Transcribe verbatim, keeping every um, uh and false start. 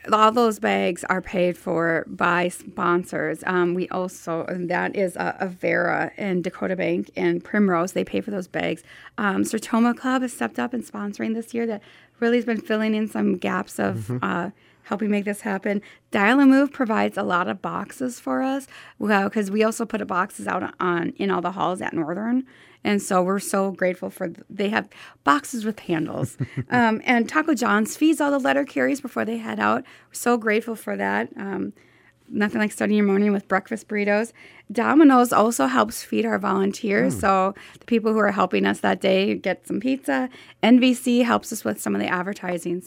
all those bags are paid for by sponsors. Um, we also, and that is uh, Avera and Dakota Bank and Primrose. They pay for those bags. Um, Sertoma Club has stepped up and sponsoring this year. That really has been filling in some gaps of mm-hmm. uh, helping make this happen. Dial and Move provides a lot of boxes for us. Well, because we also put boxes out on in all the halls at Northern. And so we're so grateful for, they have boxes with handles. um, and Taco John's feeds all the letter carriers before they head out. We're so grateful for that. Um, nothing like starting your morning with breakfast burritos. Domino's also helps feed our volunteers. Mm. So the people who are helping us that day get some pizza. N V C helps us with some of the advertising.